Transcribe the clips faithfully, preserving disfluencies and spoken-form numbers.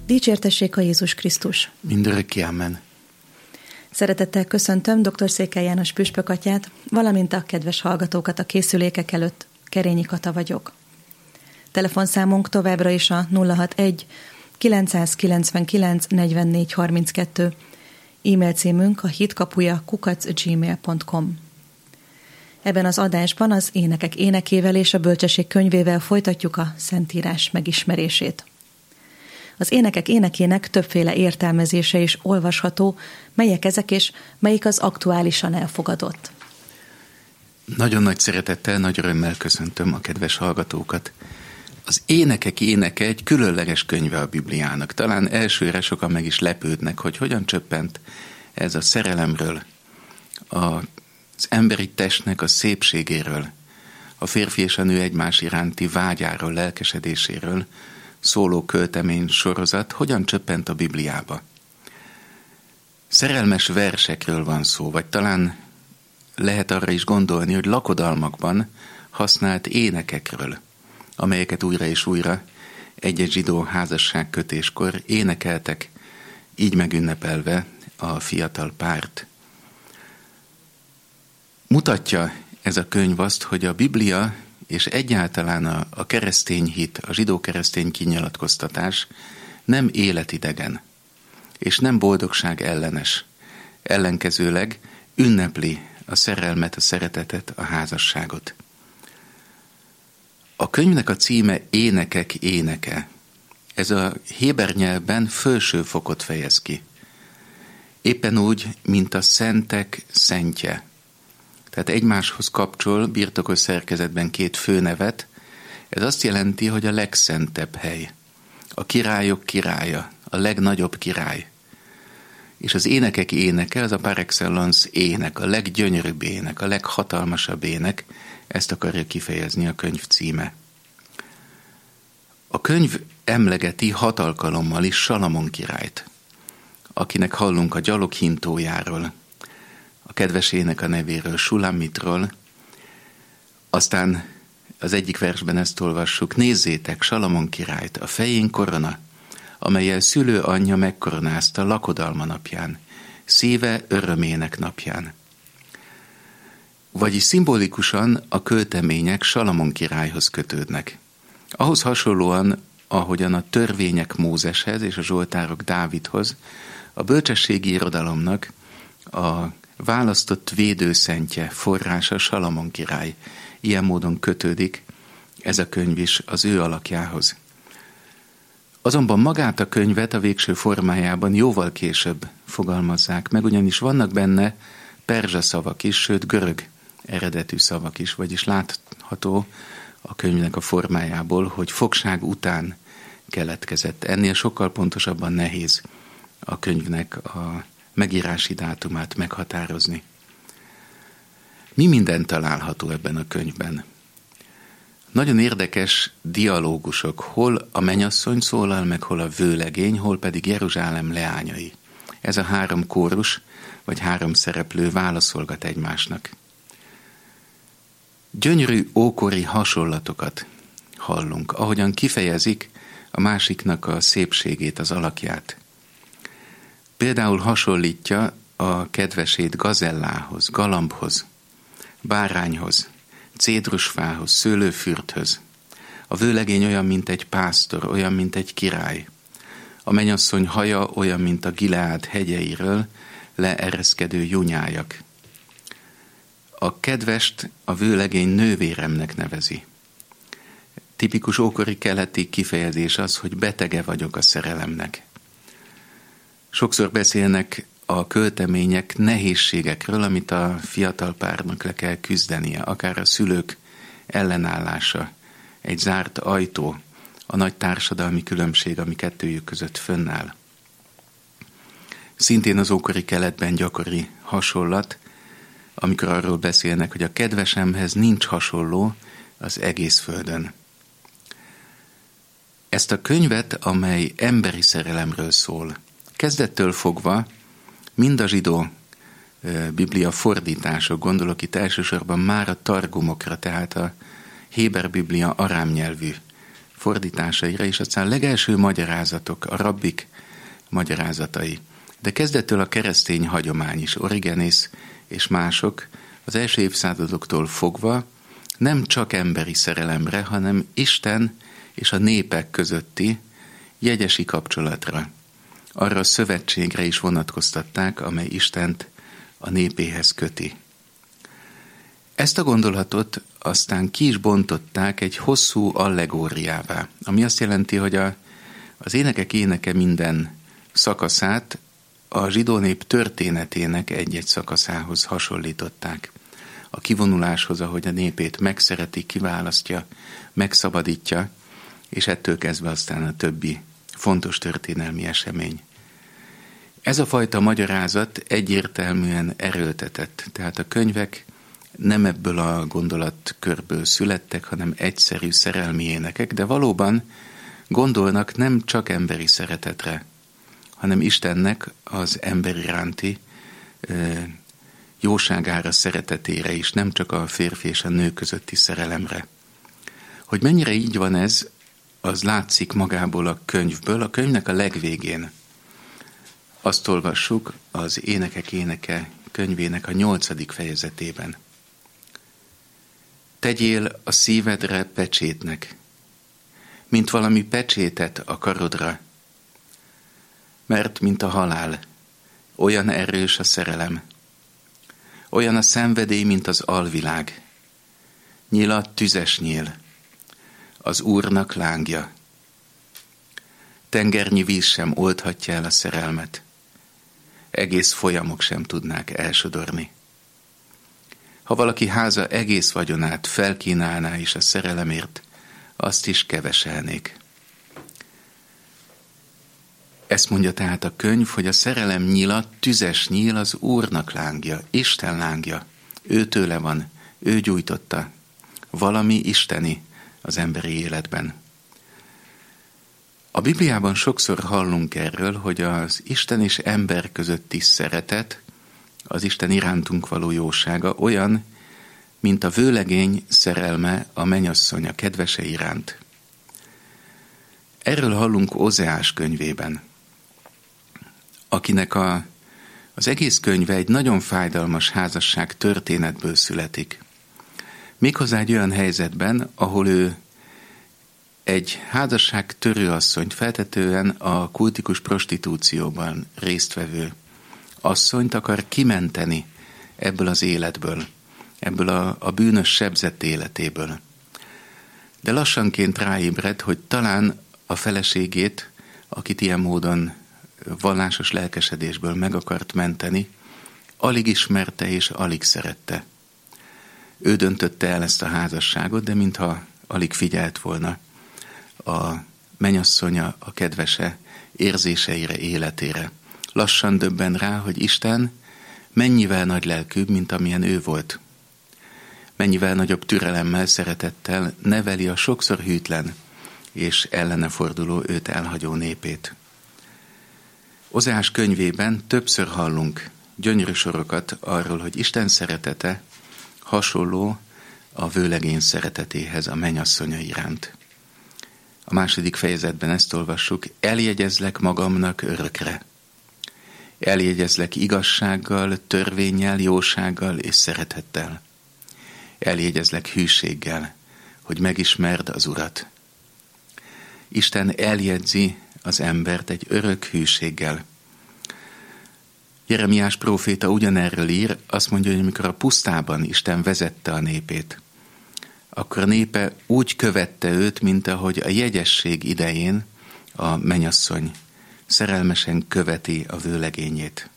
Dicsértessék a Jézus Krisztus! Mindörökké, amen. Szeretettel köszöntöm dr. Székely János püspök atyát, valamint a kedves hallgatókat a készülékek előtt. Kerényi Kata vagyok. Telefonszámunk továbbra is a nulla hatvanegy kilencszázkilencvenkilenc negyvennégy harminckettő, e-mail címünk a hitkapuja kukac gmail pont com. Ebben az adásban az énekek énekével és a bölcsesség könyvével folytatjuk a Szentírás megismerését. Az énekek énekének többféle értelmezése is olvasható, melyek ezek és melyik az aktuálisan elfogadott. Nagyon nagy szeretettel, nagy örömmel köszöntöm a kedves hallgatókat. Az énekek éneke egy különleges könyve a Bibliának. Talán elsőre sokan meg is lepődnek, hogy hogyan csöppent ez a szerelemről, az emberi testnek a szépségéről, a férfi és a nő egymás iránti vágyáról, lelkesedéséről szóló költemény sorozat hogyan csöppent a Bibliába. Szerelmes versekről van szó, vagy talán lehet arra is gondolni, hogy lakodalmakban használt énekekről, amelyeket újra és újra egy-egy zsidó házasságkötéskor énekeltek, így megünnepelve a fiatal párt. Mutatja ez a könyv azt, hogy a Biblia és egyáltalán a, a keresztény hit, a zsidó keresztény kinyilatkoztatás nem életidegen, és nem boldogság ellenes. Ellenkezőleg ünnepli a szerelmet, a szeretetet, a házasságot. A könyvnek a címe Énekek éneke. Ez a héber nyelvben felső fokot fejez ki. Éppen úgy, mint a szentek szentje. Tehát egymáshoz kapcsol birtokos szerkezetben két főnevet. Ez azt jelenti, hogy a legszentebb hely. A királyok királya, a legnagyobb király. És az énekek éneke, az a par excellence ének, a leggyönyörűbb ének, a leghatalmasabb ének, ezt akarja kifejezni a könyv címe. A könyv emlegeti hat alkalommal is Salamon királyt, akinek hallunk a gyaloghintójáról, a kedvesének a nevéről, Sulamitról. Aztán az egyik versben ezt olvassuk: nézzétek Salamon királyt, a fején korona, amellyel szülő anyja megkoronázta lakodalma napján, szíve örömének napján. Vagyis szimbolikusan a költemények Salamon királyhoz kötődnek. Ahhoz hasonlóan, ahogyan a törvények Mózeshez és a zsoltárok Dávidhoz, a bölcsességi irodalomnak a választott védőszentje, forrása Salamon király. Ilyen módon kötődik ez a könyv is az ő alakjához. Azonban magát a könyvet a végső formájában jóval később fogalmazzák meg, ugyanis vannak benne perzsa szavak is, sőt görög eredetű szavak is, vagyis látható a könyvnek a formájából, hogy fogság után keletkezett. Ennél sokkal pontosabban nehéz a könyvnek a megírási dátumát meghatározni. Mi minden található ebben a könyvben? Nagyon érdekes dialógusok, hol a mennyasszony szólal meg, hol a vőlegény, hol pedig Jeruzsálem leányai. Ez a három kórus, vagy három szereplő válaszolgat egymásnak. Gyönyörű ókori hasonlatokat hallunk, ahogyan kifejezik a másiknak a szépségét, az alakját. Például hasonlítja a kedvesét gazellához, galambhoz, bárányhoz, cédrusfához, szőlőfürthöz. A vőlegény olyan, mint egy pásztor, olyan, mint egy király. A mennyasszony haja olyan, mint a Gileád hegyeiről leereszkedő junyájak. A kedvest a vőlegény nővéremnek nevezi. Tipikus ókori keleti kifejezés az, hogy betege vagyok a szerelemnek. Sokszor beszélnek a költemények nehézségekről, amit a fiatal párnak le kell küzdenie, akár a szülők ellenállása, egy zárt ajtó, a nagy társadalmi különbség, ami kettőjük között fönnáll. Szintén az ókori keletben gyakori hasonlat, amikor arról beszélnek, hogy a kedvesemhez nincs hasonló az egész földön. Ezt a könyvet, amely emberi szerelemről szól, kezdettől fogva mind a zsidó biblia fordítások, gondolok itt elsősorban már a targumokra, tehát a héber biblia arám nyelvű fordításaira, és aztán a legelső magyarázatok, a rabbik magyarázatai. De kezdettől a keresztény hagyomány is, Origenész és mások az első évszázadoktól fogva nem csak emberi szerelemre, hanem Isten és a népek közötti jegyesi kapcsolatra. Arra a szövetségre is vonatkoztatták, amely Istent a népéhez köti. Ezt a gondolatot aztán ki is bontották egy hosszú allegóriává, ami azt jelenti, hogy a, az énekek éneke minden szakaszát a zsidó nép történetének egy-egy szakaszához hasonlították. A kivonuláshoz, ahogy a népét megszereti, kiválasztja, megszabadítja, és ettől kezdve aztán a többi fontos történelmi esemény. Ez a fajta magyarázat egyértelműen erőltetett, tehát a könyvek nem ebből a gondolatkörből születtek, hanem egyszerű szerelmi énekek, de valóban gondolnak nem csak emberi szeretetre, hanem Istennek az ember iránti ö, jóságára, szeretetére is, nem csak a férfi és a nő közötti szerelemre. Hogy mennyire így van ez, az látszik magából a könyvből. A könyvnek a legvégén azt olvassuk az Énekek éneke könyvének a nyolcadik fejezetében. Tegyél a szívedre pecsétnek, mint valami pecsétet a karodra, mert mint a halál, olyan erős a szerelem, olyan a szenvedély, mint az alvilág. Nyila tüzes nyíl, az Úrnak lángja. Tengernyi víz sem oldhatja el a szerelmet, egész folyamok sem tudnák elsodorni. Ha valaki háza egész vagyonát felkínálná is a szerelemért, azt is keveselnék. Ezt mondja tehát a könyv, hogy a szerelem nyila, tüzes nyíl, az Úrnak lángja, Isten lángja. Ő tőle van, ő gyújtotta. Valami isteni az emberi életben. A Bibliában sokszor hallunk erről, hogy az Isten és ember közötti szeretet, az Isten irántunk való jósága olyan, mint a vőlegény szerelme a mennyasszony, a kedvese iránt. Erről hallunk Ózeás könyvében, akinek a, az egész könyve egy nagyon fájdalmas házasság történetből születik. Méghozzá egy olyan helyzetben, ahol ő egy házasság törőasszonyt, feltetően a kultikus prostitúcióban résztvevő asszonyt akar kimenteni ebből az életből, ebből a, a bűnös sebzett életéből. De lassanként ráébred, hogy talán a feleségét, akit ilyen módon vallásos lelkesedésből meg akart menteni, alig ismerte és alig szerette. Ő döntötte el ezt a házasságot, de mintha alig figyelt volna a mennyasszonya, a kedvese érzéseire, életére. Lassan döbben rá, hogy Isten mennyivel nagy lelkűbb, mint amilyen ő volt. Mennyivel nagyobb türelemmel, szeretettel neveli a sokszor hűtlen és ellene forduló, őt elhagyó népét. Ózeás könyvében többször hallunk gyönyörű sorokat arról, hogy Isten szeretete hasonló a vőlegény szeretetéhez a mennyasszonya iránt. A második fejezetben ezt olvassuk: eljegyezlek magamnak örökre. Eljegyezlek igazsággal, törvénnyel, jósággal és szeretettel. Eljegyezlek hűséggel, hogy megismerd az Urat. Isten eljegyzi az embert egy örök hűséggel. Jeremiás próféta ugyanerről ír, azt mondja, hogy amikor a pusztában Isten vezette a népét, akkor a népe úgy követte őt, mint ahogy a jegyesség idején a mennyasszony szerelmesen követi a vőlegényét.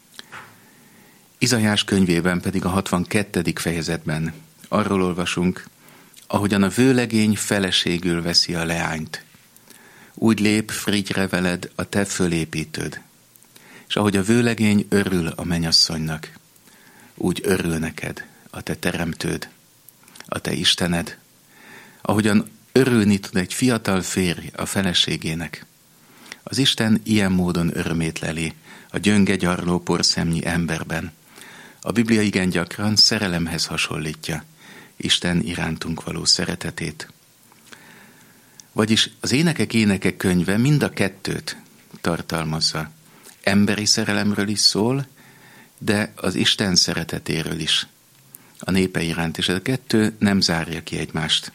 Izaiás könyvében pedig a hatvankettedik fejezetben arról olvasunk, ahogyan a vőlegény feleségül veszi a leányt. Úgy lép frigyre veled a te fölépítőd, és ahogy a vőlegény örül a mennyasszonynak, úgy örül neked a te teremtőd, a te Istened, ahogyan örülni tud egy fiatal férj a feleségének. Az Isten ilyen módon örömét leli a gyönge gyarló porszemnyi emberben. A Biblia igen gyakran szerelemhez hasonlítja Isten irántunk való szeretetét. Vagyis az Énekek énekek könyve mind a kettőt tartalmazza. Emberi szerelemről is szól, de az Isten szeretetéről is a népe iránt, és ez a kettő nem zárja ki egymást.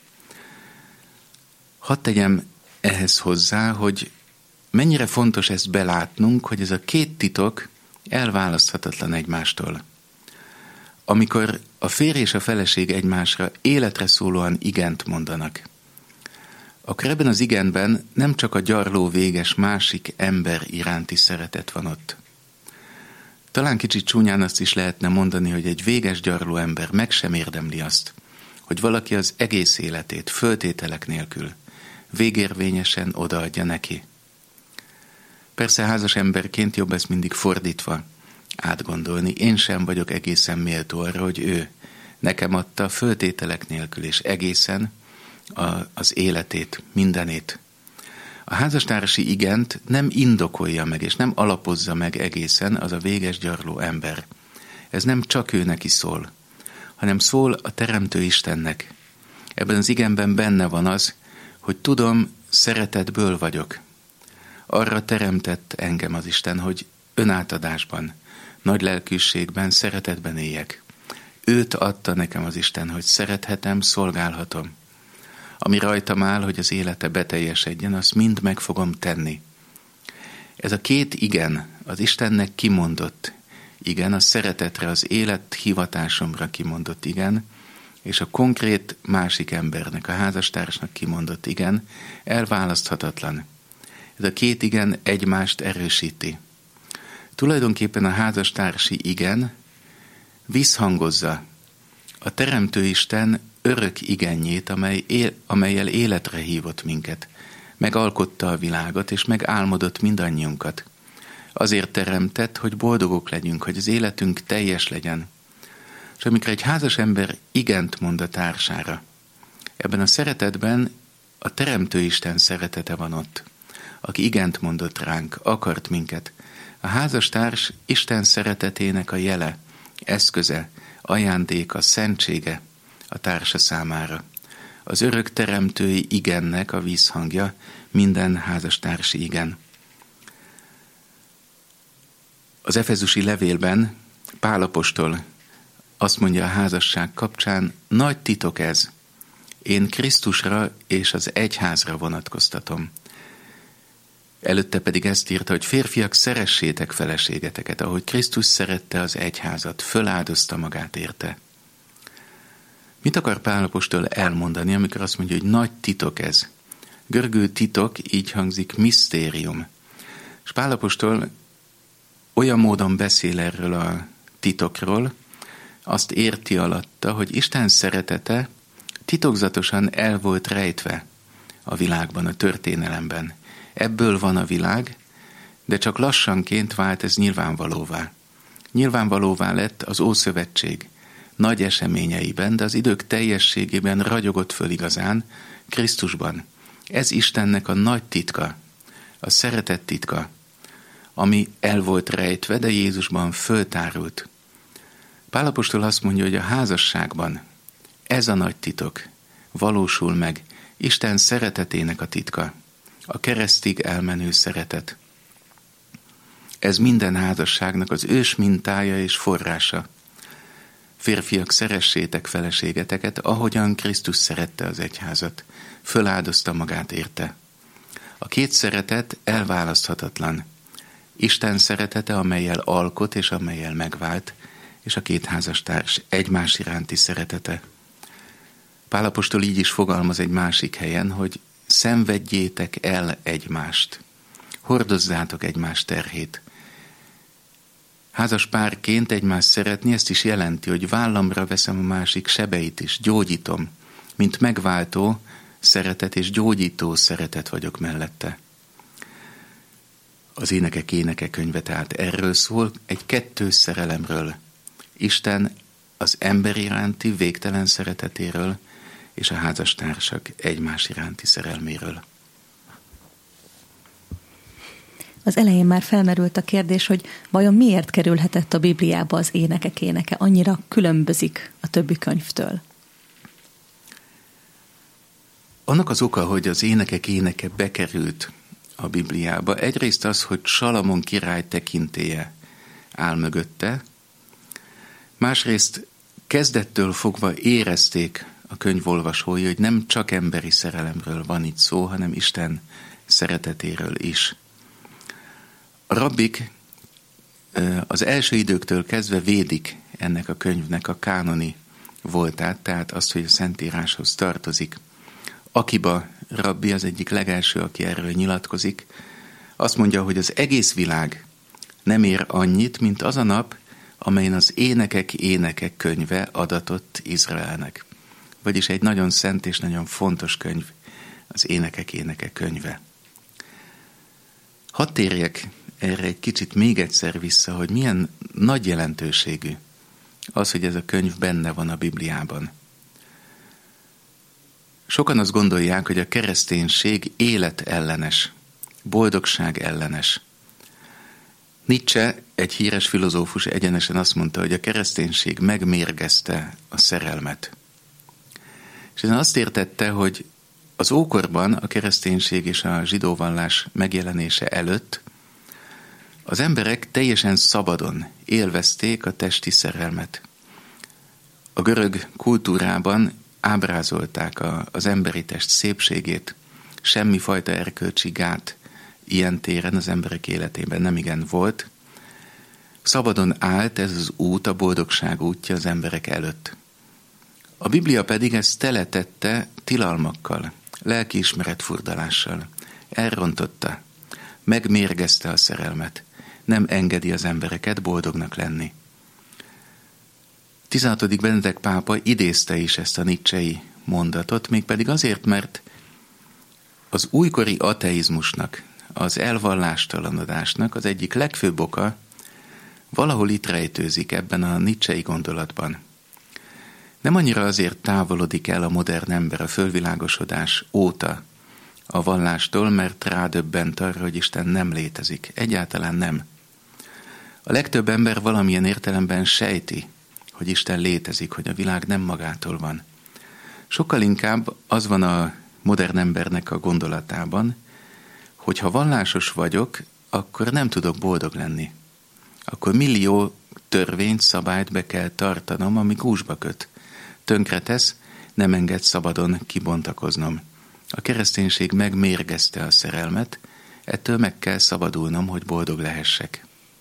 Hadd tegyem ehhez hozzá, hogy mennyire fontos ezt belátnunk, hogy ez a két titok elválaszthatatlan egymástól. Amikor a férj és a feleség egymásra életre szólóan igent mondanak, akkor ebben az igenben nem csak a gyarló véges másik ember iránti szeretet van ott. Talán kicsit csúnyán azt is lehetne mondani, hogy egy véges gyarló ember meg sem érdemli azt, hogy valaki az egész életét föltételek nélkül végérvényesen odaadja neki. Persze házas emberként jobb ezt mindig fordítva átgondolni. Én sem vagyok egészen méltó arra, hogy ő nekem adta föltételek nélkül és egészen a, az életét, mindenét. A házastársi igent nem indokolja meg, és nem alapozza meg egészen az a véges gyarló ember. Ez nem csak ő neki szól, hanem szól a Teremtő Istennek. Ebben az igenben benne van az, hogy tudom, szeretetből vagyok. Arra teremtett engem az Isten, hogy önátadásban, nagy lelkűségben, szeretetben éljek. Őt adta nekem az Isten, hogy szerethetem, szolgálhatom. Ami rajtam áll, hogy az élete beteljesedjen, azt mind meg fogom tenni. Ez a két igen, az Istennek kimondott igen, a szeretetre, az élet hivatásomra kimondott igen, és a konkrét másik embernek, a házastársnak kimondott igen, elválaszthatatlan. Ez a két igen egymást erősíti. Tulajdonképpen a házastársi igen visszhangozza a Teremtő Isten örök igenjét, amely él, amellyel életre hívott minket. Megalkotta a világot, és megálmodott mindannyiunkat. Azért teremtett, hogy boldogok legyünk, hogy az életünk teljes legyen. És amikor egy házas ember igent mond a társára, ebben a szeretetben a Teremtő Isten szeretete van ott, aki igent mondott ránk, akart minket. A házastárs Isten szeretetének a jele, eszköze, ajándéka, szentsége a társa számára. Az örök teremtői igennek a vízhangja minden házastársi igen. Az efezusi levélben Pál apostol azt mondja a házasság kapcsán, nagy titok ez, én Krisztusra és az egyházra vonatkoztatom. Előtte pedig ezt írta, hogy férfiak, szeressétek feleségeteket, ahogy Krisztus szerette az egyházat, föláldozta magát érte. Mit akar Pál apostol elmondani, amikor azt mondja, hogy nagy titok ez? Görögül titok, így hangzik misztérium. És Pál apostol olyan módon beszél erről a titokról, azt érti alatta, hogy Isten szeretete titokzatosan el volt rejtve a világban, a történelemben. Ebből van a világ, de csak lassanként vált ez nyilvánvalóvá. Nyilvánvalóvá lett az Ószövetség nagy eseményeiben, de az idők teljességében ragyogott föl igazán Krisztusban. Ez Istennek a nagy titka, a szeretet titka, ami el volt rejtve, de Jézusban föltárult. Pál apostol azt mondja, hogy a házasságban ez a nagy titok valósul meg, Isten szeretetének a titka, a keresztig elmenő szeretet. Ez minden házasságnak az ős mintája és forrása. Férfiak, szeressétek feleségeteket, ahogyan Krisztus szerette az egyházat, föláldozta magát érte. A két szeretet elválaszthatatlan. Isten szeretete, amellyel alkot és amellyel megvált, és a két házastárs egymás iránti szeretete. Pál apostol így is fogalmaz egy másik helyen, hogy szenvedjétek el egymást, hordozzátok egymás terhét. Házas párként egymást szeretni, ezt is jelenti, hogy vállamra veszem a másik sebeit is, gyógyítom, mint megváltó szeretet és gyógyító szeretet vagyok mellette. Az Énekek éneke könyve tehát erről szól, egy kettős szerelemről. Isten az ember iránti végtelen szeretetéről, és a házastársak egymás iránti szerelméről. Az elején már felmerült a kérdés, hogy vajon miért kerülhetett a Bibliába az Énekek éneke, annyira különbözik a többi könyvtől? Annak az oka, hogy az énekek éneke bekerült a Bibliába, egyrészt az, hogy Salamon király tekintélye áll mögötte, másrészt kezdettől fogva érezték a könyvolvasói, hogy nem csak emberi szerelemről van itt szó, hanem Isten szeretetéről is. A rabbik az első időktől kezdve védik ennek a könyvnek a kánoni voltát, tehát azt, hogy a Szentíráshoz tartozik. Akiba rabbi az egyik legelső, aki erről nyilatkozik, azt mondja, hogy az egész világ nem ér annyit, mint az a nap, amelyen az énekek énekek könyve adatott Izraelnek. Vagyis egy nagyon szent és nagyon fontos könyv, az énekek énekek könyve. Hadd térjek erre egy kicsit még egyszer vissza, hogy milyen nagy jelentőségű az, hogy ez a könyv benne van a Bibliában. Sokan azt gondolják, hogy a kereszténység életellenes, boldogság ellenes. Nietzsche, egy híres filozófus egyenesen azt mondta, hogy a kereszténység megmérgezte a szerelmet. És ezen azt értette, hogy az ókorban a kereszténység és a zsidó vallás megjelenése előtt az emberek teljesen szabadon élvezték a testi szerelmet. A görög kultúrában ábrázolták a, az emberi test szépségét, semmifajta erkölcsi gát ilyen téren az emberek életében nemigen volt. Szabadon állt ez az út, a boldogság útja az emberek előtt. A Biblia pedig ezt teletette tilalmakkal, lelkiismeret furdalással. Elrontotta, megmérgezte a szerelmet, nem engedi az embereket boldognak lenni. tizenhatodik Benedek pápa idézte is ezt a nietzschei mondatot, mégpedig azért, mert az újkori ateizmusnak, az elvallástalanodásnak az egyik legfőbb oka valahol itt rejtőzik ebben a nietzschei gondolatban. Nem annyira azért távolodik el a modern ember a fölvilágosodás óta a vallástól, mert rádöbbent arra, hogy Isten nem létezik. Egyáltalán nem. A legtöbb ember valamilyen értelemben sejti, hogy Isten létezik, hogy a világ nem magától van. Sokkal inkább az van a modern embernek a gondolatában, hogy ha vallásos vagyok, akkor nem tudok boldog lenni. Akkor millió törvényt, szabályt be kell tartanom, ami gúzsba köt. Tönkretesz, nem enged szabadon kibontakoznom. A kereszténység megmérgezte a szerelmet, ettől meg kell szabadulnom, hogy boldog lehessek.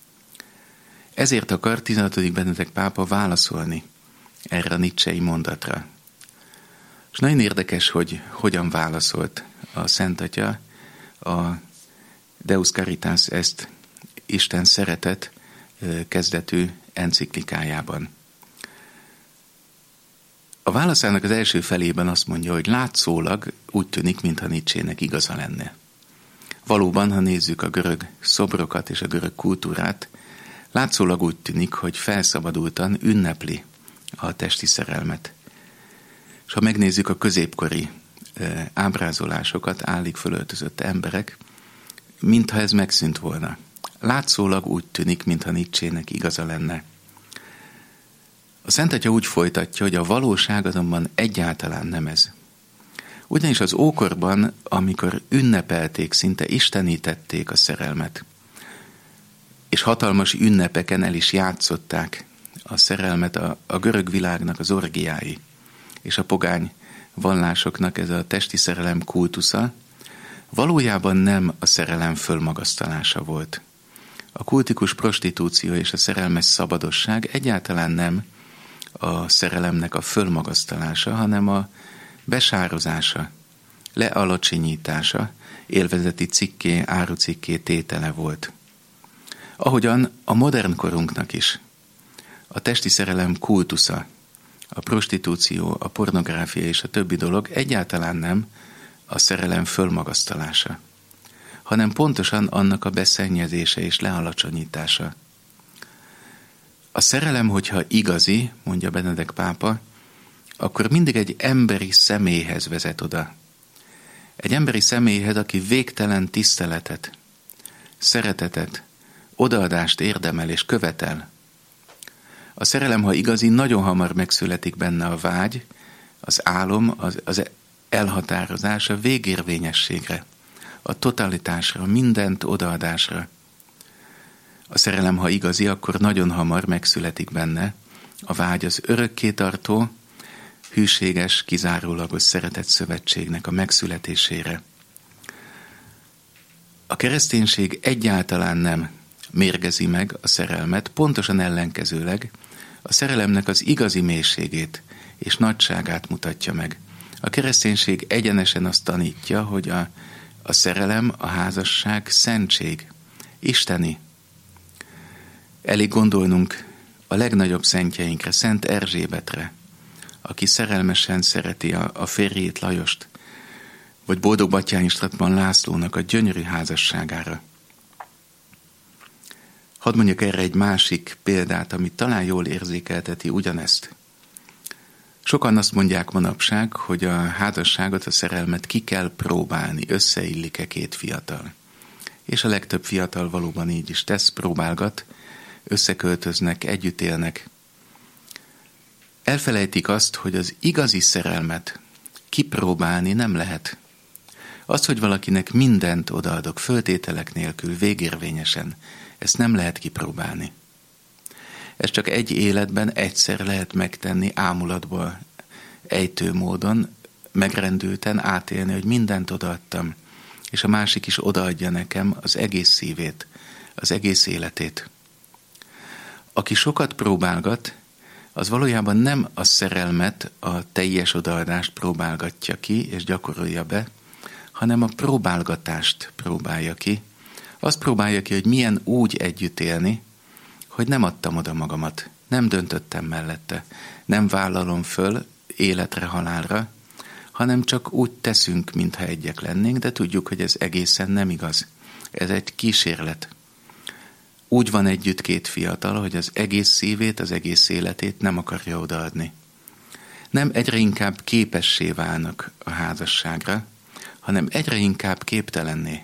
Ezért akar tizenhatodik Benedek pápa válaszolni erre a nietzschei mondatra. És nagyon érdekes, hogy hogyan válaszolt a Szent Atya a Deus Caritas Est, Isten szeretet kezdetű enciklikájában. A válaszának az első felében azt mondja, hogy látszólag úgy tűnik, mintha Nietzschének igaza lenne. Valóban, ha nézzük a görög szobrokat és a görög kultúrát, látszólag úgy tűnik, hogy felszabadultan ünnepli a testi szerelmet. És ha megnézzük a középkori ábrázolásokat, állig fölöltözött emberek, mintha ez megszűnt volna. Látszólag úgy tűnik, mintha Nietzschének igaza lenne. A Szent Atya úgy folytatja, hogy a valóság azonban egyáltalán nem ez. Ugyanis az ókorban, amikor ünnepelték, szinte istenítették a szerelmet, és hatalmas ünnepeken el is játszották a szerelmet, a, a görög világnak az orgiái, és a pogány vallásoknak ez a testi szerelem kultusza, valójában nem a szerelem fölmagasztalása volt. A kultikus prostitúció és a szerelmes szabadosság egyáltalán nem a szerelemnek a fölmagasztalása, hanem a besározása, lealacsonyítása, élvezeti cikké, árucikké tétele volt. Ahogyan a modern korunknak is a testi szerelem kultusza, a prostitúció, a pornográfia és a többi dolog egyáltalán nem a szerelem fölmagasztalása, hanem pontosan annak a beszennyezése és lealacsonyítása. A szerelem, hogyha igazi, mondja Benedek pápa, akkor mindig egy emberi személyhez vezet oda. Egy emberi személyhez, aki végtelen tiszteletet, szeretetet, odaadást érdemel és követel. A szerelem, ha igazi, nagyon hamar megszületik benne a vágy, az álom, az, az elhatározás a végérvényességre, a totalitásra, a mindent odaadásra. A szerelem, ha igazi, akkor nagyon hamar megszületik benne a vágy az örökkétartó, hűséges, kizárólagos szeretett szövetségnek a megszületésére. A kereszténység egyáltalán nem mérgezi meg a szerelmet, pontosan ellenkezőleg a szerelemnek az igazi mélységét és nagyságát mutatja meg. A kereszténység egyenesen azt tanítja, hogy a, a szerelem, a házasság szentség, isteni. Elég gondolnunk a legnagyobb szentjeinkre, Szent Erzsébetre, aki szerelmesen szereti a, a férjét, Lajost, vagy Boldog Batthyány Stratman Lászlónak a gyönyörű házasságára. Hadd mondjak erre egy másik példát, ami talán jól érzékelteti ugyanezt. Sokan azt mondják manapság, hogy a házasságot, a szerelmet ki kell próbálni, összeillik-e két fiatal. És a legtöbb fiatal valóban így is tesz, próbálgat, összeköltöznek, együtt élnek. Elfelejtik azt, hogy az igazi szerelmet kipróbálni nem lehet. Az, hogy valakinek mindent odaadok, föltételek nélkül, végérvényesen, ezt nem lehet kipróbálni. Ez csak egy életben egyszer lehet megtenni, ámulatból, ejtő módon, megrendülten átélni, hogy mindent odaadtam, és a másik is odaadja nekem az egész szívét, az egész életét. Aki sokat próbálgat, az valójában nem a szerelmet, a teljes odaadást próbálgatja ki és gyakorolja be, hanem a próbálgatást próbálja ki. Azt próbálja ki, hogy milyen úgy együtt élni, hogy nem adtam oda magamat, nem döntöttem mellette, nem vállalom föl életre, halálra, hanem csak úgy teszünk, mintha egyek lennénk, de tudjuk, hogy ez egészen nem igaz. Ez egy kísérlet. Úgy van együtt két fiatal, hogy az egész szívét, az egész életét nem akarja odaadni. Nem egyre inkább képessé válnak a házasságra, hanem egyre inkább képtelenné.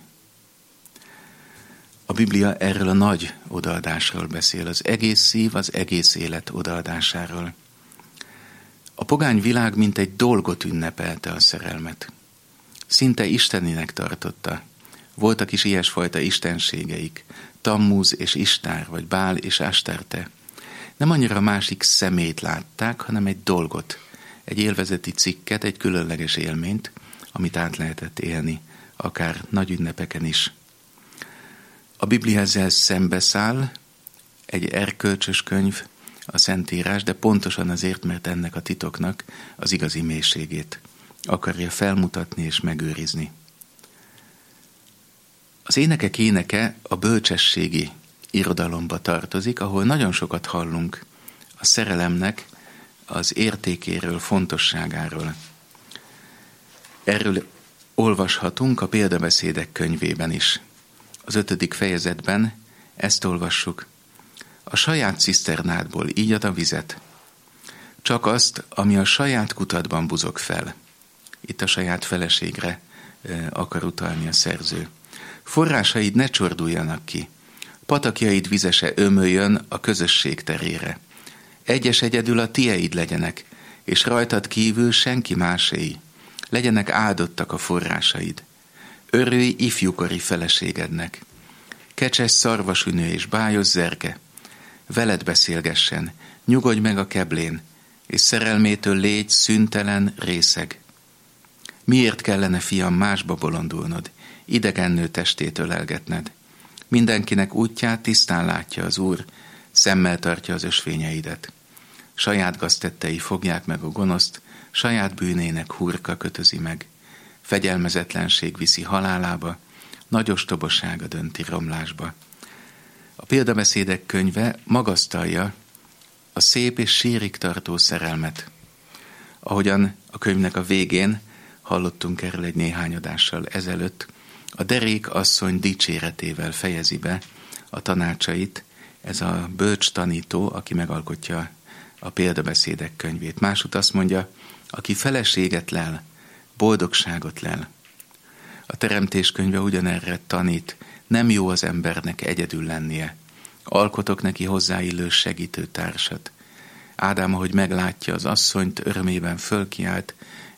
A Biblia erről a nagy odaadásról beszél, az egész szív, az egész élet odaadásáról. A pogány világ mint egy dolgot ünnepelte a szerelmet. Szinte isteninek tartotta. Voltak is ilyesfajta istenségeik, Tammuz és Istár, vagy Bál és Astarte. Nem annyira a másik szemét látták, hanem egy dolgot, egy élvezeti cikket, egy különleges élményt, amit át lehetett élni, akár nagy ünnepeken is. A Biblia ezzel szembeszáll, egy erkölcsös könyv, a Szentírás, de pontosan azért, mert ennek a titoknak az igazi mélységét akarja felmutatni és megőrizni. Az énekek éneke a bölcsességi irodalomba tartozik, ahol nagyon sokat hallunk a szerelemnek az értékéről, fontosságáról. Erről olvashatunk a Példabeszédek könyvében is. Az ötödik fejezetben ezt olvassuk. A saját ciszternádból így ad a vizet. Csak azt, ami a saját kutatban buzog fel. Itt a saját feleségre akar utalni a szerző. Forrásaid ne csorduljanak ki. Patakjaid vizese ömöljön a közösség terére. Egyes egyedül a tieid legyenek, és rajtad kívül senki máséi. Legyenek áldottak a forrásaid. Örülj ifjúkori feleségednek. Kecses szarvasünnő és bájos zerge. Veled beszélgessen, nyugodj meg a keblén, és szerelmétől légy szüntelen részeg. Miért kellene, fiam, másba bolondulnod, idegen nő testét ölelgetned? Mindenkinek útját tisztán látja az Úr, szemmel tartja az ösvényeidet. Saját gaztettei fogják meg a gonoszt, saját bűnének hurka kötözi meg. Fegyelmezetlenség viszi halálába, nagy ostobasága dönti romlásba. A Példabeszédek könyve magasztalja a szép és sírig tartó szerelmet. Ahogyan a könyvnek a végén hallottunk erről egy néhány adással ezelőtt, a derék asszony dicséretével fejezi be a tanácsait, ez a bölcs tanító, aki megalkotja a Példabeszédek könyvét. Másút azt mondja, aki feleséget lel, boldogságot lel. A Teremtés könyve ugyanerre tanít, nem jó az embernek egyedül lennie. Alkotok neki hozzáillő segítő társat. Ádám, ahogy meglátja az asszonyt, örömében fölkiált,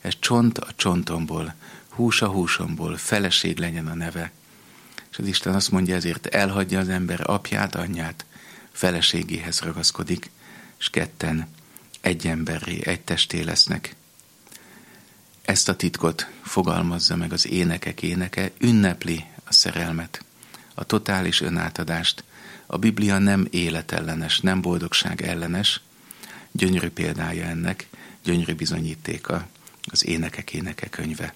Ez csont a csontomból, hús a húsomból, feleség legyen a neve. És az Isten azt mondja, ezért elhagyja az ember apját, anyját, feleségéhez ragaszkodik, és ketten egy emberré, egy testé lesznek. Ezt a titkot fogalmazza meg az énekek éneke, ünnepli a szerelmet, a totális önátadást. A Biblia nem életellenes, nem boldogság ellenes, gyönyörű példája ennek, gyönyörű bizonyítéka az énekek éneke könyve.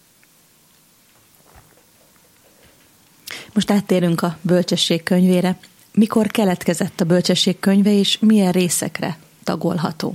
Most áttérünk a Bölcsesség könyvére. Mikor keletkezett a Bölcsesség könyve, és milyen részekre tagolható?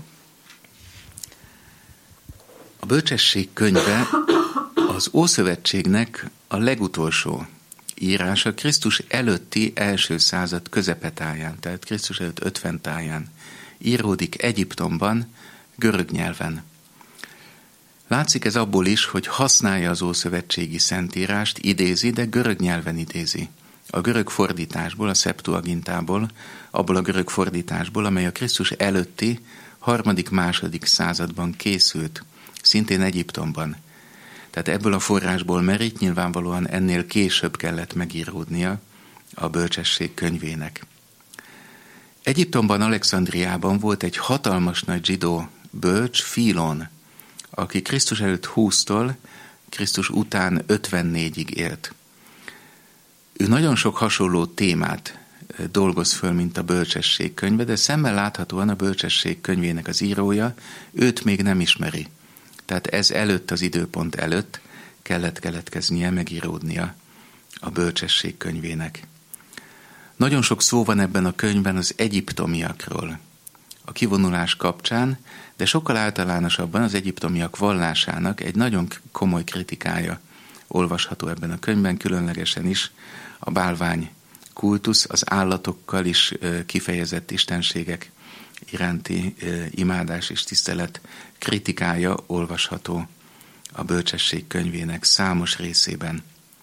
A Bölcsesség könyve az Ószövetségnek a legutolsó írása Krisztus előtti első század közepetáján, tehát Krisztus előtt ötven táján íródik Egyiptomban, görög nyelven. Látszik ez abból is, hogy használja az ószövetségi szentírást, idézi, de görög nyelven idézi. A görög fordításból, a Septuagintából, abból a görög fordításból, amely a Krisztus előtti harmadik-második században készült, szintén Egyiptomban. Tehát ebből a forrásból merít, nyilvánvalóan ennél később kellett megíródnia a Bölcsesség könyvének. Egyiptomban, Alexandriában volt egy hatalmas nagy zsidó bölcs, Filon, aki Krisztus előtt húsztól Krisztus után ötvennégyig élt. Ő nagyon sok hasonló témát dolgoz föl, mint a Bölcsesség könyve, de szemmel láthatóan a Bölcsesség könyvének az írója őt még nem ismeri. Tehát ez előtt, az időpont előtt kellett keletkeznie, megíródnia a Bölcsesség könyvének. Nagyon sok szó van ebben a könyvben az egyiptomiakról, a kivonulás kapcsán, de sokkal általánosabban az egyiptomiak vallásának egy nagyon komoly kritikája olvasható ebben a könyvben, különlegesen is a bálvány kultusz, az állatokkal is kifejezett istenségek iránti imádás és tisztelet kritikája olvasható a Bölcsesség könyvének számos részében.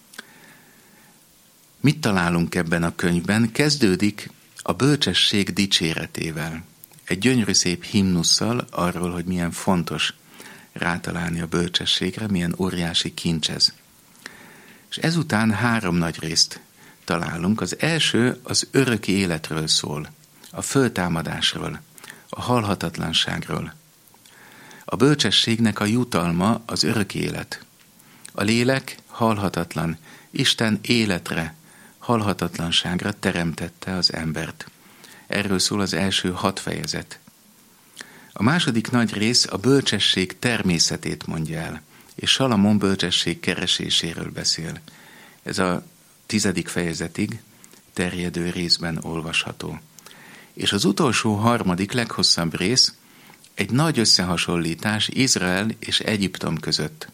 Mit találunk ebben a könyvben? Kezdődik a bölcsesség dicséretével. Egy gyönyörű szép himnusszal arról, hogy milyen fontos rátalálni a bölcsességre, milyen óriási kincs ez. És ezután három nagy részt találunk. Az első az öröki életről szól, a föltámadásról, a halhatatlanságról. A bölcsességnek a jutalma az örök élet. A lélek halhatatlan, Isten életre, halhatatlanságra teremtette az embert. Erről szól az első hat fejezet. A második nagy rész a bölcsesség természetét mondja el, és Salamon bölcsesség kereséséről beszél. Ez a tizedik fejezetig terjedő részben olvasható. És az utolsó harmadik, leghosszabb rész egy nagy összehasonlítás Izrael és Egyiptom között.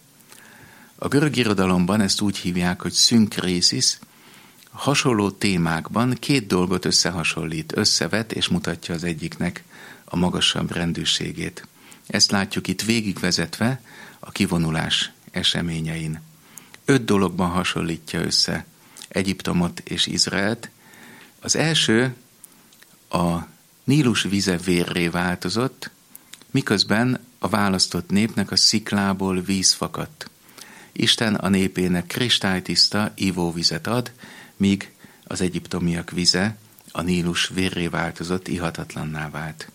A görög irodalomban ezt úgy hívják, hogy szinkrészis, hasonló témákban két dolgot összehasonlít, összevet és mutatja az egyiknek a magasabb rendűségét. Ezt látjuk itt végigvezetve a kivonulás eseményein. Öt dologban hasonlítja össze Egyiptomot és Izraelt. Az első, a Nílus vize vérré változott, miközben a választott népnek a sziklából víz fakadt. Isten a népének kristálytiszta ivóvizet ad, míg az egyiptomiak vize a Nílus vérré változott, ihatatlanná vált.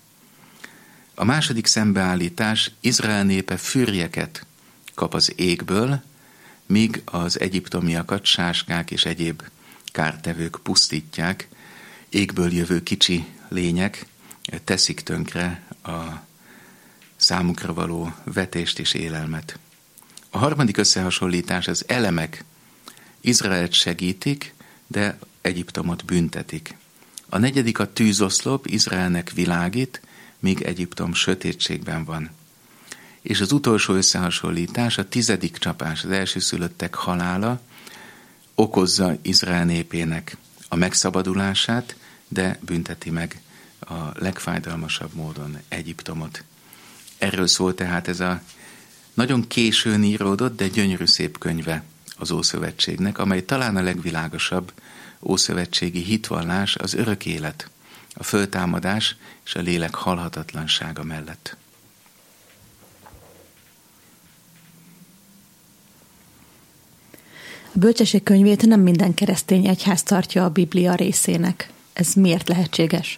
A második szembeállítás, Izrael népe fürjeket kap az égből, míg az egyiptomiakat sáskák és egyéb kártevők pusztítják, égből jövő kicsi lények teszik tönkre a számukra való vetést és élelmet. A harmadik összehasonlítás, az elemek Izraelt segítik, de Egyiptomot büntetik. A negyedik a tűzoszlop, Izraelnek világít, míg Egyiptom sötétségben van. És az utolsó összehasonlítás, a tizedik csapás, az elsőszülöttek halála okozza Izrael népének a megszabadulását, de bünteti meg a legfájdalmasabb módon Egyiptomot. Erről szól tehát ez a nagyon későn íródott, de gyönyörű szép könyve az Ószövetségnek, amely talán a legvilágosabb ószövetségi hitvallás, az örök élet, a föltámadás és a lélek halhatatlansága mellett. A bölcsesség könyvét nem minden keresztény egyház tartja a Biblia részének. Ez miért lehetséges?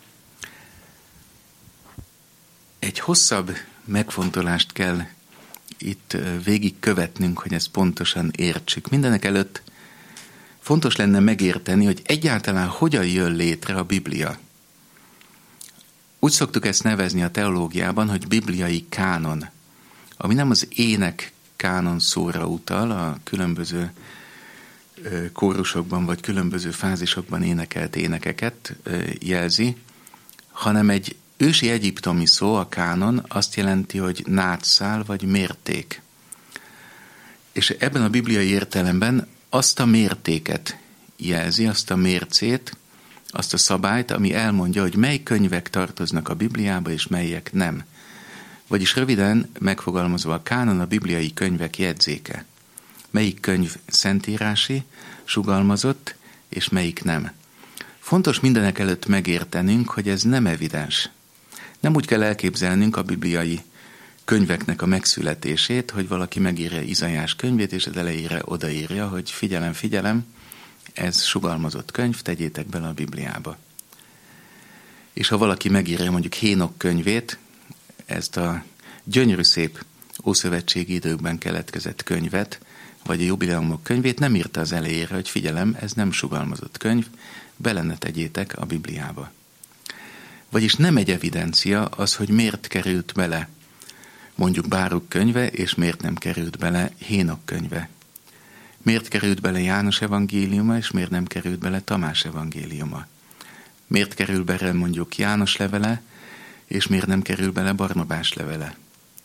Egy hosszabb megfontolást kell itt végig követnünk, hogy ezt pontosan értsük. Mindenek előtt fontos lenne megérteni, hogy egyáltalán hogyan jön létre a Biblia. Úgy szoktuk ezt nevezni a teológiában, hogy bibliai kánon, ami nem az ének kánon szóra utal, a különböző kórusokban vagy különböző fázisokban énekelt énekeket jelzi, hanem egy ősi egyiptomi szó, a kánon, azt jelenti, hogy nátszál vagy mérték. És ebben a bibliai értelemben azt a mértéket jelzi, azt a mércét, azt a szabályt, ami elmondja, hogy mely könyvek tartoznak a Bibliába, és melyek nem. Vagyis röviden megfogalmazva, a kánon a bibliai könyvek jegyzéke. Melyik könyv szentírási, sugalmazott, és melyik nem. Fontos mindenek előtt megértenünk, hogy ez nem evidens. Nem úgy kell elképzelnünk a bibliai könyveknek a megszületését, hogy valaki megírja Izaiás könyvét, és az elejére odaírja, hogy figyelem, figyelem, ez sugalmazott könyv, tegyétek bele a Bibliába. És ha valaki megírja mondjuk Hénok könyvét, ezt a gyönyörű szép ószövetségi időkben keletkezett könyvet, vagy a jubileumok könyvét nem írta az elejére, hogy figyelem, ez nem sugalmazott könyv, bele ne tegyétek a Bibliába. Vagyis nem egy evidencia az, hogy miért került bele mondjuk Báruk könyve, és miért nem került bele Hénok könyve. Miért került bele János evangéliuma, és miért nem került bele Tamás evangéliuma. Miért kerül bele mondjuk János levele, és miért nem kerül bele Barnabás levele.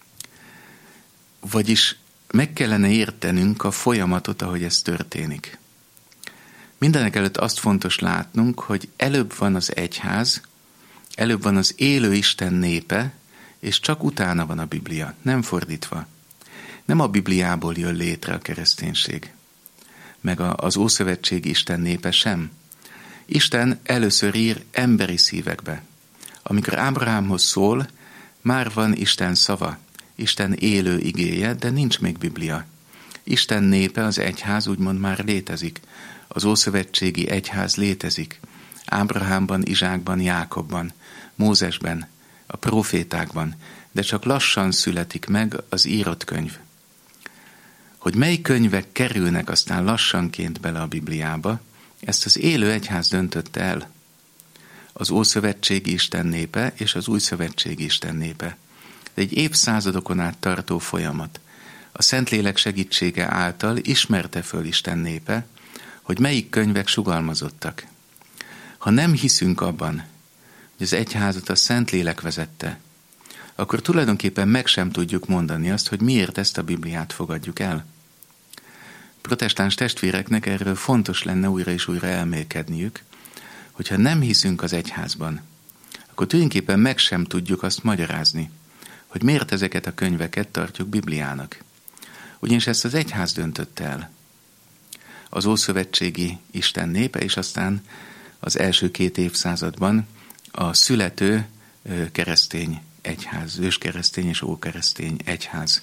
Vagyis meg kellene értenünk a folyamatot, ahogy ez történik. Mindenek előtt azt fontos látnunk, hogy előbb van az egyház, előbb van az élő Isten népe, és csak utána van a Biblia, nem fordítva. Nem a Bibliából jön létre a kereszténység, meg az Ószövetség Isten népe sem. Isten először ír emberi szívekbe. Amikor Ábrahámhoz szól, már van Isten szava, Isten élő igéje, de nincs még Biblia. Isten népe, az egyház úgymond már létezik. Az ószövetségi egyház létezik. Ábrahámban, Izsákban, Jákobban, Mózesben, a profétákban, de csak lassan születik meg az írott könyv. Hogy mely könyvek kerülnek aztán lassanként bele a Bibliába, ezt az élő egyház döntötte el. Az Ószövetségi Isten népe és az Újszövetségi Isten népe. De egy évszázadokon át tartó folyamat. A Szentlélek segítsége által ismerte föl Isten népe, hogy melyik könyvek sugalmazottak. Ha nem hiszünk abban, hogy az egyházat a Szentlélek vezette, akkor tulajdonképpen meg sem tudjuk mondani azt, hogy miért ezt a Bibliát fogadjuk el. Protestáns testvéreknek erről fontos lenne újra és újra elmélkedniük, hogyha nem hiszünk az egyházban, akkor tulajdonképpen meg sem tudjuk azt magyarázni, hogy miért ezeket a könyveket tartjuk Bibliának. Ugyanis ezt az egyház döntötte el. Az ószövetségi Isten népe, és aztán az első két évszázadban a születő keresztény egyház, őskeresztény és ókeresztény egyház.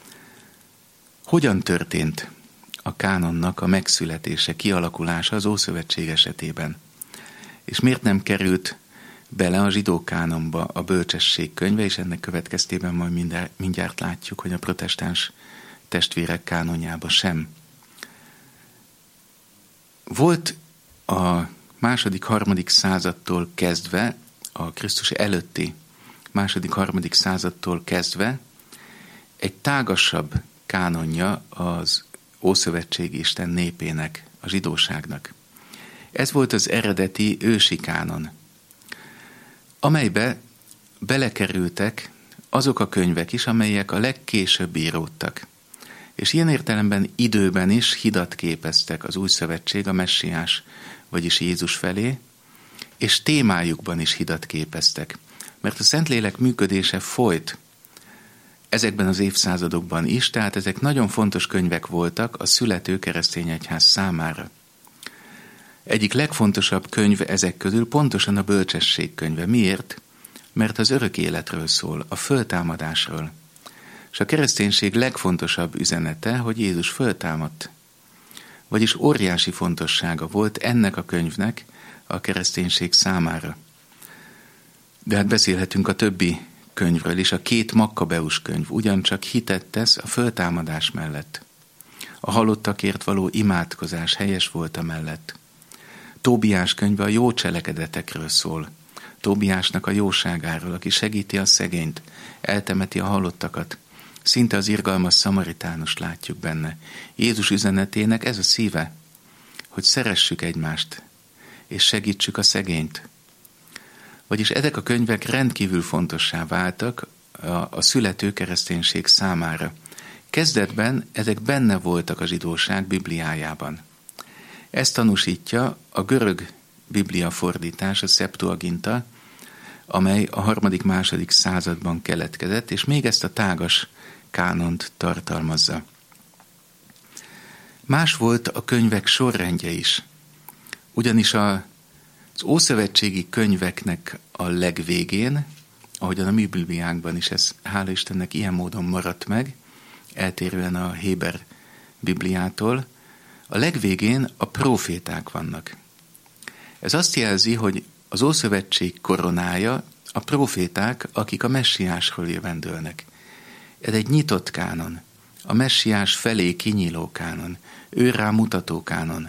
Hogyan történt a kánonnak a megszületése, kialakulása az Ószövetség esetében? És miért nem került bele a zsidó kánonba a bölcsesség könyve, és ennek következtében majd mindjárt, mindjárt látjuk, hogy a protestáns testvérek kánonjába sem. Volt a második, harmadik századtól kezdve, a Krisztus előtti második, harmadik századtól kezdve egy tágasabb kánonja az Ószövetségi Isten népének, a zsidóságnak. Ez volt az eredeti ősi kánon, amelybe belekerültek azok a könyvek is, amelyek a legkésőbb íródtak. És ilyen értelemben időben is hidat képeztek az új szövetség, a messiás, vagyis Jézus felé, és témájukban is hidat képeztek. Mert a Szentlélek működése folyt ezekben az évszázadokban is, tehát ezek nagyon fontos könyvek voltak a születő keresztény egyház számára. Egyik legfontosabb könyv ezek közül pontosan a bölcsesség könyve. Miért? Mert az örök életről szól, a föltámadásról. És a kereszténység legfontosabb üzenete, hogy Jézus föltámadt. Vagyis óriási fontossága volt ennek a könyvnek a kereszténység számára. De hát beszélhetünk a többi könyvről is. A két Makkabeus könyv ugyancsak hitet tesz a föltámadás mellett. A halottakért való imádkozás helyes volt amellett. Tóbiás könyve a jó cselekedetekről szól. Tóbiásnak a jóságáról, aki segíti a szegényt, eltemeti a halottakat. Szinte az irgalmas szamaritánust látjuk benne. Jézus üzenetének ez a szíve, hogy szeressük egymást, és segítsük a szegényt. Vagyis ezek a könyvek rendkívül fontossá váltak a, a születő kereszténység számára. Kezdetben ezek benne voltak a zsidóság Bibliájában. Ezt tanúsítja a görög Biblia fordítás, a Septuaginta, amely a harmadik-második században keletkezett, és még ezt a tágas kánont tartalmazza. Más volt a könyvek sorrendje is, ugyanis a, az ószövetségi könyveknek a legvégén, ahogyan a mi Bibliánkban is ez, hála Istennek, ilyen módon maradt meg, eltérően a Héber Bibliától, a legvégén a próféták vannak. Ez azt jelzi, hogy az Ószövetség koronája a próféták, akik a messiásról jövendőlnek. Ez egy nyitott kánon, a messiás felé kinyíló kánon, őrá mutató kánon.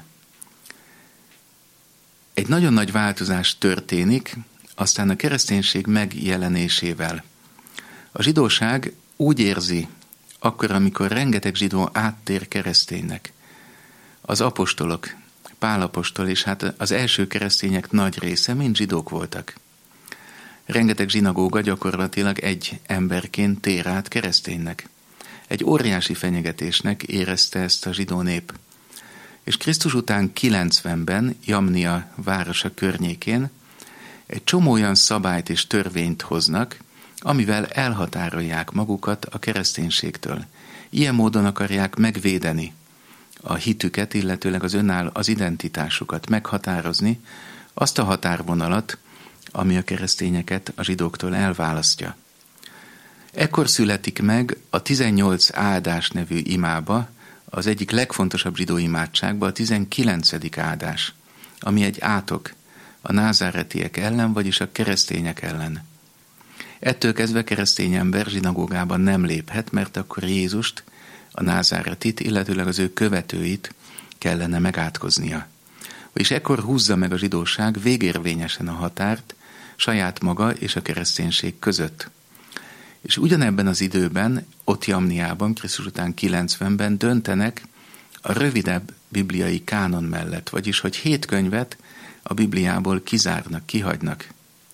Egy nagyon nagy változás történik, aztán a kereszténység megjelenésével. A zsidóság úgy érzi, akkor, amikor rengeteg zsidó áttér kereszténynek, az apostolok, Pál apostol, és hát az első keresztények nagy része mind zsidók voltak. Rengeteg zsinagóga gyakorlatilag egy emberként tér át kereszténynek. Egy óriási fenyegetésnek érezte ezt a zsidó nép. És Krisztus után kilencvenben Jamnia városa környékén egy csomó olyan szabályt és törvényt hoznak, amivel elhatárolják magukat a kereszténységtől. Ilyen módon akarják megvédeni a hitüket, illetőleg az önálló, az identitásukat, meghatározni azt a határvonalat, ami a keresztényeket a zsidóktól elválasztja. Ekkor születik meg a tizennyolc áldás nevű imába, az egyik legfontosabb zsidó imádságba a tizenkilencedik áldás, ami egy átok a názáretiek ellen, vagyis a keresztények ellen. Ettől kezdve keresztény ember zsinagógában nem léphet, mert akkor Jézust, a názáretit, illetőleg az ő követőit kellene megátkoznia. Vagyis ekkor húzza meg a zsidóság végérvényesen a határt saját maga és a kereszténység között. És ugyanebben az időben, ott Jamniában, Krisztus után kilencvenben döntenek a rövidebb bibliai kánon mellett, vagyis hogy hét könyvet a Bibliából kizárnak, kihagynak.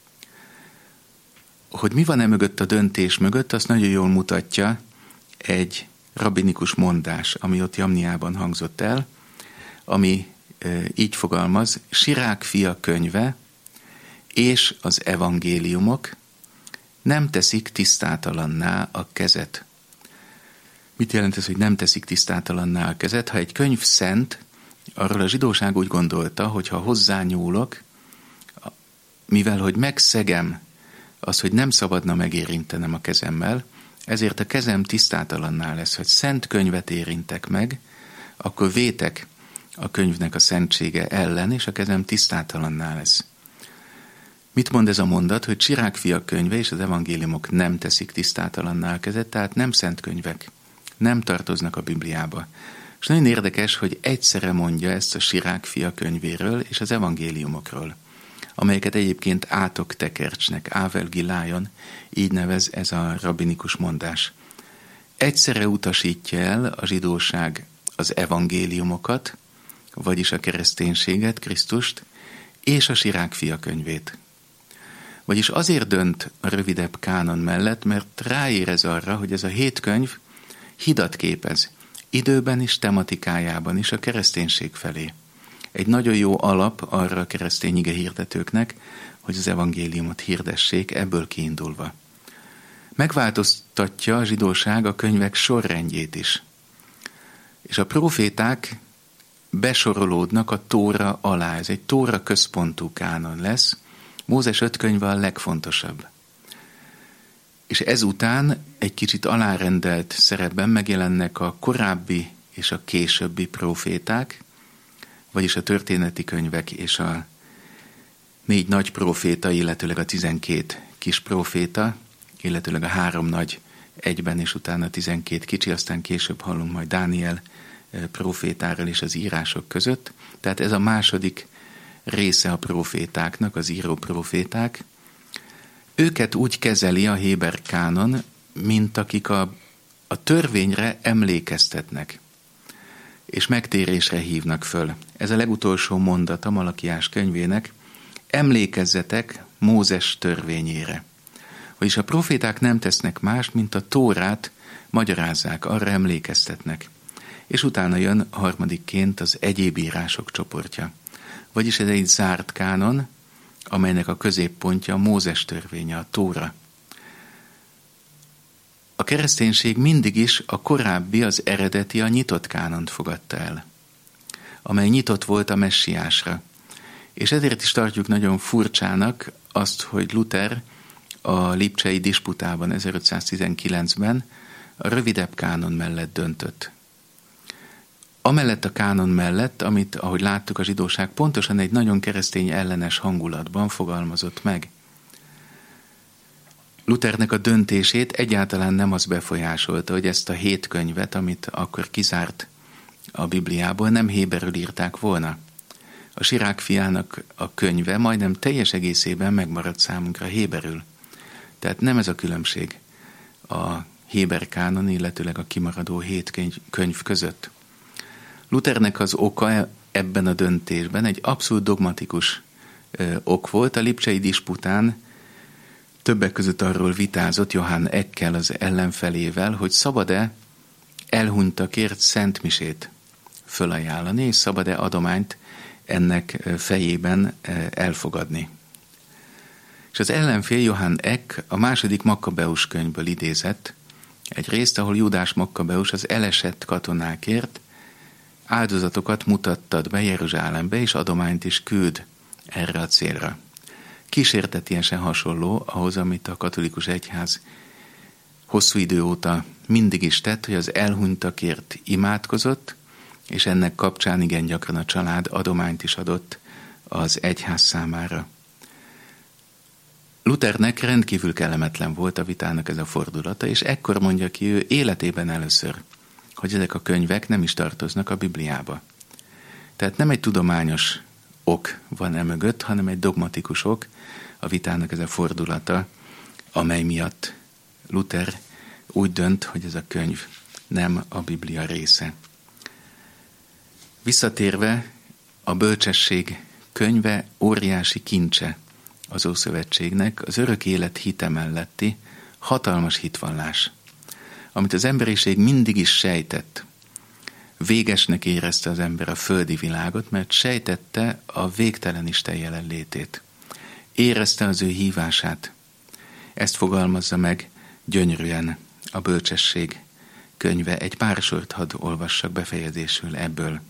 Hogy mi van e mögött a döntés mögött, azt nagyon jól mutatja egy rabbinikus mondás, ami ott Jamniában hangzott el, ami e, így fogalmaz: Sirák fia könyve és az evangéliumok nem teszik tisztátalanná a kezet. Mit jelent ez, hogy nem teszik tisztátalanná a kezet? Ha egy könyv szent, arról a zsidóság úgy gondolta, hogy ha hozzányúlok, mivel hogy megszegem az, hogy nem szabadna megérintenem a kezemmel, ezért a kezem tisztátalanná lesz. Hogy szent könyvet érintek meg, akkor vétek a könyvnek a szentsége ellen, és a kezem tisztátalanná lesz. Mit mond ez a mondat, hogy Sirák fia könyve és az evangéliumok nem teszik tisztátalanná a kezet, tehát nem szent könyvek, nem tartoznak a Bibliába. És nagyon érdekes, hogy egyszerre mondja ezt a Sirák fia könyvéről és az evangéliumokról, amelyeket egyébként átok tekercsnek, Ável Gilájon, így nevez ez a rabbinikus mondás. Egyszerre utasítja el a zsidóság az evangéliumokat, vagyis a kereszténységet, Krisztust, és a Sirák fia könyvét. Vagyis azért dönt a rövidebb kánon mellett, mert ráérez arra, hogy ez a hét könyv hidat képez, időben és tematikájában is a kereszténység felé. Egy nagyon jó alap arra a keresztény ige hirdetőknek, hogy az evangéliumot hirdessék, ebből kiindulva. Megváltoztatja a zsidóság a könyvek sorrendjét is. És a proféták besorolódnak a Tóra alá. Ez egy Tóra központú kánon lesz. Mózes öt könyve a legfontosabb. És ezután egy kicsit alárendelt szerepben megjelennek a korábbi és a későbbi proféták, vagyis a történeti könyvek és a négy nagy proféta, illetőleg a tizenkét kis proféta, illetőleg a három nagy egyben, és utána tizenkét kicsi, aztán később hallunk majd Dániel profétáról és az írások között. Tehát ez a második része a profétáknak, az író proféták. Őket úgy kezeli a héber kánon, mint akik a, a törvényre emlékeztetnek, és megtérésre hívnak föl. Ez a legutolsó mondat a Malakiás könyvének: emlékezzetek Mózes törvényére. Vagyis a proféták nem tesznek más, mint a Tórát magyarázzák, arra emlékeztetnek. És utána jön harmadikként az egyéb írások csoportja. Vagyis ez egy zárt kánon, amelynek a középpontja a Mózes törvénye, a Tóra. A kereszténység mindig is a korábbi, az eredeti, a nyitott kánont fogadta el, amely nyitott volt a messiásra. És ezért is tartjuk nagyon furcsának azt, hogy Luther a lipcsei disputában ezerötszáztizenkilencben a rövidebb kánon mellett döntött. Amellett a kánon mellett, amit, ahogy láttuk, a zsidóság pontosan egy nagyon keresztény ellenes hangulatban fogalmazott meg. Luthernek a döntését egyáltalán nem az befolyásolta, hogy ezt a hét könyvet, amit akkor kizárt a Bibliából, nem héberül írták volna. A Sirák fiának a könyve majdnem teljes egészében megmaradt számunkra héberül. Tehát nem ez a különbség a héber kánon, illetőleg a kimaradó hét könyv, könyv között. Luthernek az oka ebben a döntésben egy abszolút dogmatikus ö, ok volt. A lipcsei dispután többek között arról vitázott Johann Eckkel, az ellenfelével, hogy szabad-e elhunytakért szentmisét fölajánlani, és szabad-e adományt ennek fejében elfogadni. És az ellenfél Johann Eck a második Makkabeus könyvből idézett egy részt, ahol Júdás Makkabeus az elesett katonákért áldozatokat mutattad be Jeruzsálembe, és adományt is küld erre a célra. Kísértetiesen hasonló ahhoz, amit a katolikus egyház hosszú idő óta mindig is tett, hogy az elhunytakért imádkozott, és ennek kapcsán igen gyakran a család adományt is adott az egyház számára. Luthernek rendkívül kellemetlen volt a vitának ez a fordulata, és ekkor mondja ki ő életében először, hogy ezek a könyvek nem is tartoznak a Bibliába. Tehát nem egy tudományos ok van emögött, hanem egy dogmatikus ok, a vitának ez a fordulata, amely miatt Luther úgy dönt, hogy ez a könyv nem a Biblia része. Visszatérve, a bölcsesség könyve óriási kincse az Ószövetségnek, az örök élet hite melletti hatalmas hitvallás, amit az emberiség mindig is sejtett. Végesnek érezte az ember a földi világot, mert sejtette a végtelen Isten jelenlétét. Érezte az ő hívását. Ezt fogalmazza meg gyönyörűen a bölcsesség könyve. Egy pár sort hadd olvassak befejezésül ebből.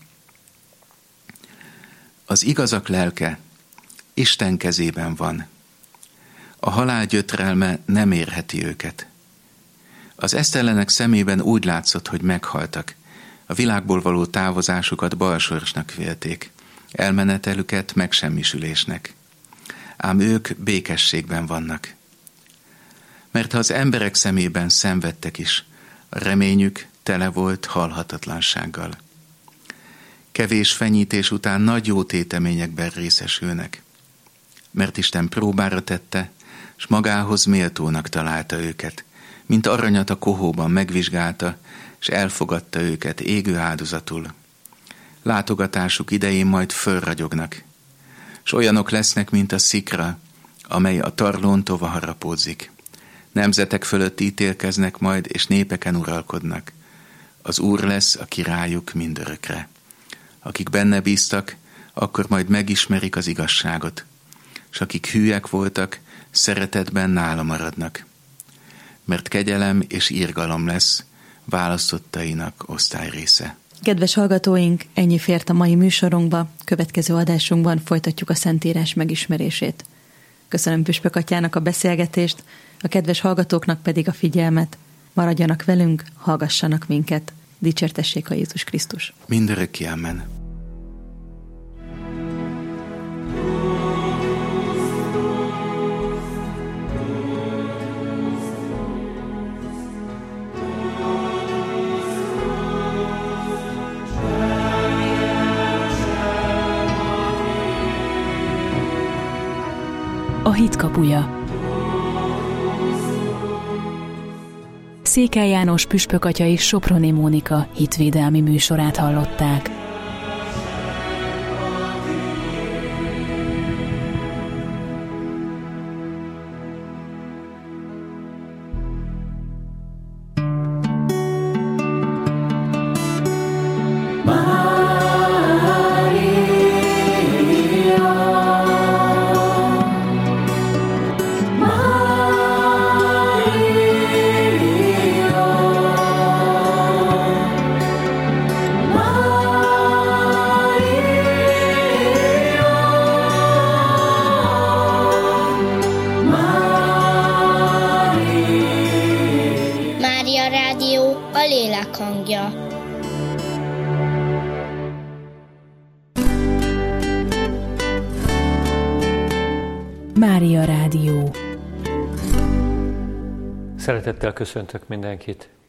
Az igazak lelke Isten kezében van. A halál gyötrelme nem érheti őket. Az esztellenek szemében úgy látszott, hogy meghaltak. A világból való távozásukat balsorsnak vélték, elmenetelüket megsemmisülésnek. Ám ők békességben vannak. Mert ha az emberek szemében szenvedtek is, a reményük tele volt halhatatlansággal. Kevés fenyítés után nagy jó téteményekben részesülnek. Mert Isten próbára tette, s magához méltónak találta őket, mint aranyat a kohóban megvizsgálta, és elfogadta őket égő áldozatul. Látogatásuk idején majd fölragyognak, s olyanok lesznek, mint a szikra, amely a tarlón tova harapódzik. Nemzetek fölött ítélkeznek majd, és népeken uralkodnak. Az Úr lesz a királyuk mindörökre. Akik benne bíztak, akkor majd megismerik az igazságot, s akik hűek voltak, szeretetben nála maradnak. Mert kegyelem és irgalom lesz választottainak osztályrésze. Kedves hallgatóink, ennyi fért a mai műsorunkba, következő adásunkban folytatjuk a Szentírás megismerését. Köszönöm Püspök atyának a beszélgetést, a kedves hallgatóknak pedig a figyelmet. Maradjanak velünk, hallgassanak minket. Dicsértessék a Jézus Krisztus. Mindörökké, amen. a hit kapuja. Székely János püspök atya és Soproni Mónika hitvédelmi műsorát hallották. Szeretettel köszöntök mindenkit!